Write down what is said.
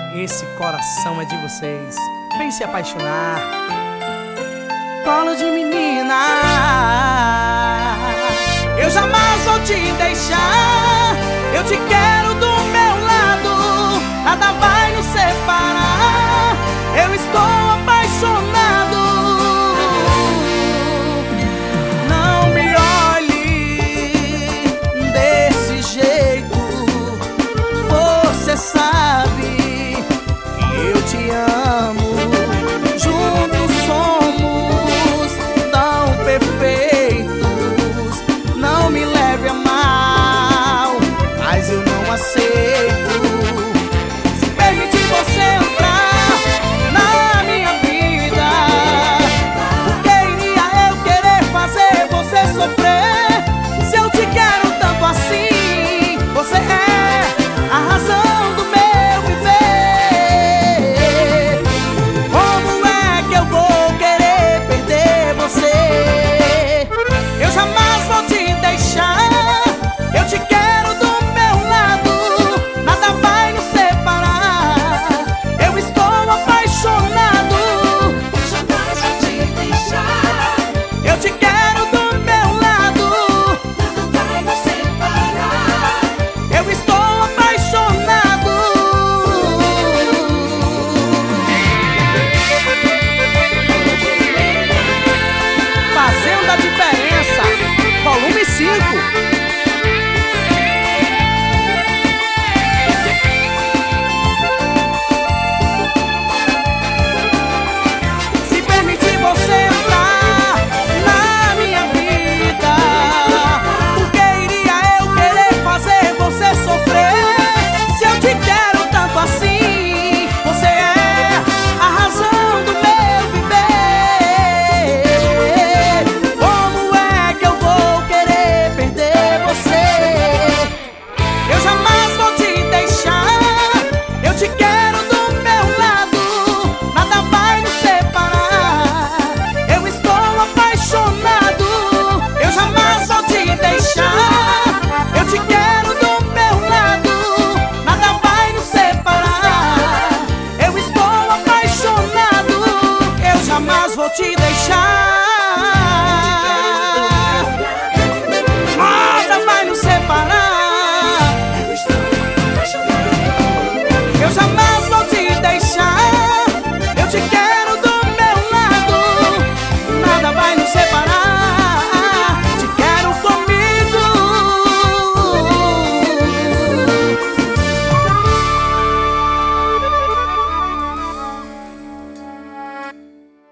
Esse coração é de vocês. Vem se apaixonar. Colo de menina, eu jamais vou te deixar. Eu te quero do meu lado, nada vai nos separar. Eu estou apaixonado. Não me olhe desse jeito. Você sabe que eu te amo. Juntos somos tão perfeitos. Não me leve a mal, mas eu não aceito. Se permitir você entrar na minha vida, por que iria eu querer fazer você sofrer? Se eu te quero tanto assim, você é a razão do meu viver. Como é que eu vou querer perder você? Eu jamais vou te deixar. Eu te quero do meu lado, nada vai nos separar. Eu estou apaixonado. Eu jamais vou te deixar. Eu te quero do meu lado, Nada vai nos separar. eu estou apaixonado. Fazendo a diferença, volume 5. Se permitir você entrar na minha vida, por que iria eu querer fazer você sofrer? Se eu te quero tanto assim, você é a razão do meu viver. Como é que eu vou querer perder você? Eu jamais vou te deixar. Eu te quero do meu lado, nada vai nos separar. Eu estou apaixonado. Eu jamais vou te deixar. Eu te quero do meu lado, nada vai nos separar. Eu estou apaixonado. Eu jamais vou te deixar. Nada vai nos separar. Eu estou apaixonado. Eu jamais vou te deixar. Eu te quero.